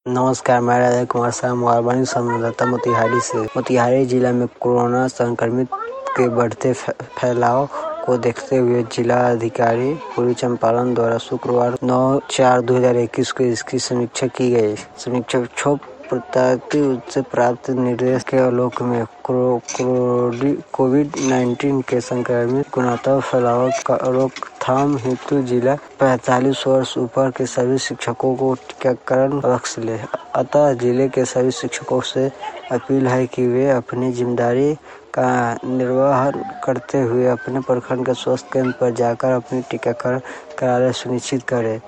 नमस्कार, मैं राजा कुमार शाह मोबाइल संवाददाता मोतिहारी से। मोतिहारी जिला में कोरोना संक्रमित के बढ़ते फैलाव को देखते हुए जिलाधिकारी पूर्वी चंपारण द्वारा शुक्रवार 9/4/2021 को इसकी समीक्षा की गई। समीक्षा प्रत्याशित से प्राप्त निर्देश के आलोक में कोविड-19 के संक्रमित गुणवत्ता फैलाव का रोकथाम हेतु जिला 45 वर्ष ऊपर के सभी शिक्षकों को टीकाकरण लक्ष्य ले। अतः जिले के सभी शिक्षकों से अपील है कि वे अपनी जिम्मेदारी का निर्वहन करते हुए अपने प्रखंड के स्वास्थ्य केंद्र पर जाकर अपनी टीकाकरण कराना सुनिश्चित करें।